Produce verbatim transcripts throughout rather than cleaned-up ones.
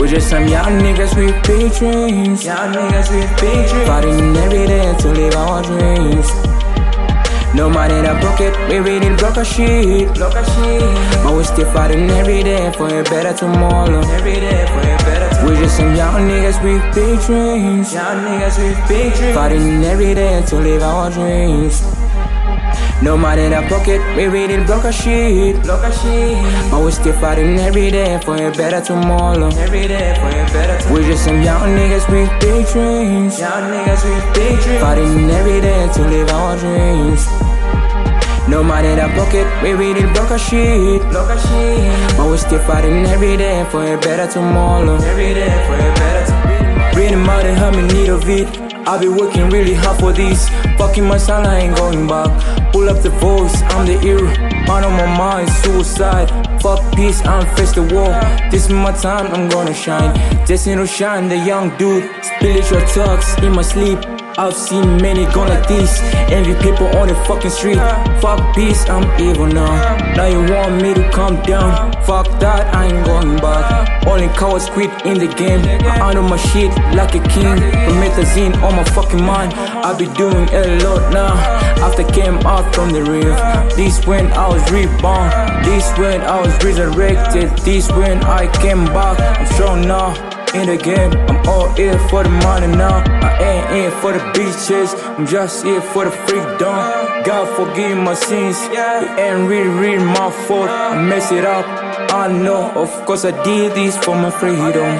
just some young niggas with big dreams. Young niggas with big dreams. Fighting every day to live our dreams. No money in our pocket, we really broke a shit. Broke a shit. But we still fighting every day for a better tomorrow. Every day for a better tomorrow. We just some young niggas with big dreams. Young niggas with big dreams. Fighting every day to live our dreams. No money in our pocket, we really broke a shit. Broke a shit. But we still fighting every day for a better tomorrow. Every day for a better tomorrow. We just some young niggas with big dreams. Young niggas with big dreams. Fighting every day to live our dreams. No money in our pocket, we really broke a shit. Broke a shit. But we still fighting every day for a better tomorrow. Every day for a better tomorrow. Reading about it, how me need of it. I be working really hard for this. Fucking my son, I ain't going back. Pull up the voice, I'm the hero. Man on my mind, suicide. Fuck peace, I'm face the war. This is my time, I'm gonna shine. Destined to shine, the young dude. Spiritual talks in my sleep. I've seen many gone like this. Envy people on the fucking street. Fuck peace, I'm evil now. Now you want me to calm down. Fuck that, I ain't going back. Only cowards quit in the game. I handle my shit like a king. Promethazine on my fucking mind. I be doing a lot now. After came out from the reef. This when I was reborn. This when I was resurrected. This when I came back. I'm strong now. In the game, I'm all here for the money now. I ain't here for the bitches, I'm just here for the freedom. God forgive my sins, it ain't really, really my fault. I mess it up, I know, of course I did this for my freedom.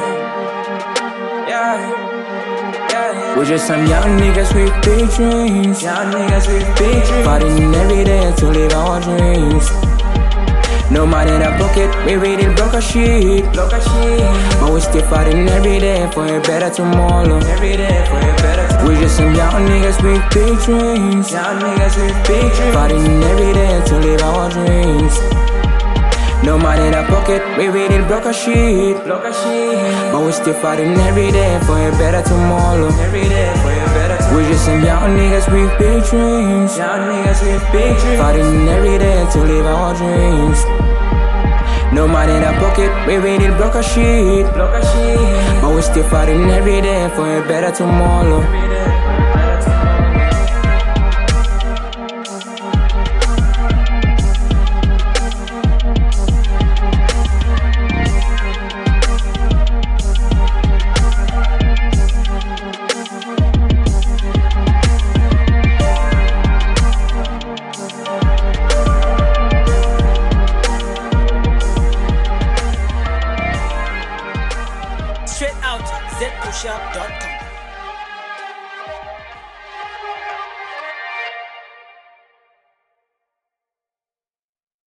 We're just some young niggas with big dreams. Young niggas with big dreams. Fighting every day to live our dreams. No money in our pocket, we really broke a shit. Broke a shit. But we still fighting every day for a better tomorrow. Every day for a better tomorrow. We just some young niggas with big dreams. Young niggas with big dreams. Fighting every day to live our dreams. No money in our pocket, we really broke a shit. Broke a shit. But we still fighting every day for a better tomorrow. Every day for a better tomorrow. We just some young niggas with big dreams. Young niggas with big dreams. Fighting every day to live our dreams. No money in our pocket, we really broke a shit. Broke a shit. But we still fighting every day for a better tomorrow. Straight out z push up dot com.